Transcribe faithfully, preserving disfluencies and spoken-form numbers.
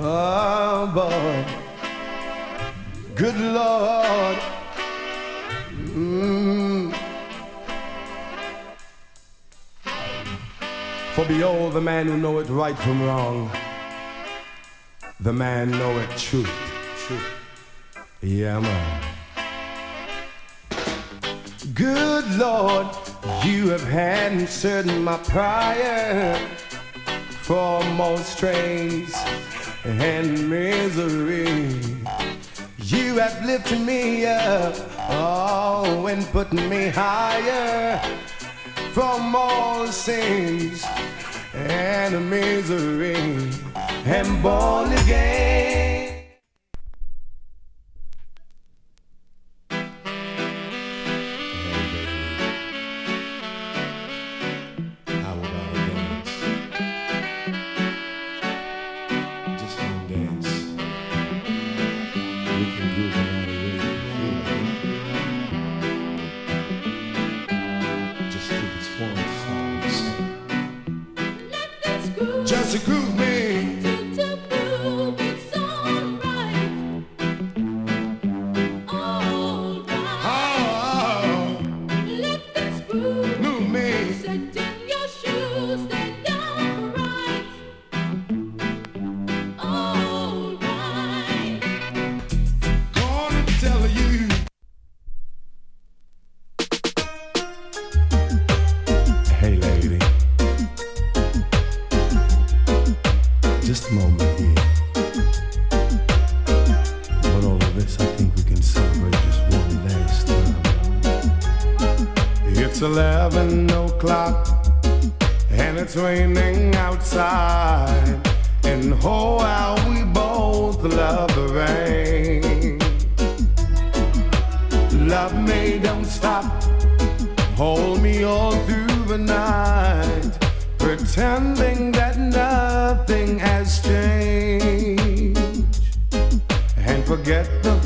Oh boy, good Lord. Mm. For behold, the man who knoweth right from wrong, the man knoweth truth. Truth. Yeah, man. Good Lord, you have answered my prayer for most strains and misery. You have lifted me up, oh, and put me higher from all sins and misery. And born again. Just to groove me. To, to prove it's alright. Alright. Oh, let this groove move me. Set in your shoes, stand upright. Alright. Gonna tell you. Hey, lady. Just a moment here. But all of this, I think we can celebrate just one last time. It's eleven o'clock and it's raining outside. And oh, how we both love the rain. Love me, don't stop. Hold me all through the night. Pretending that nothing has changed, and forget the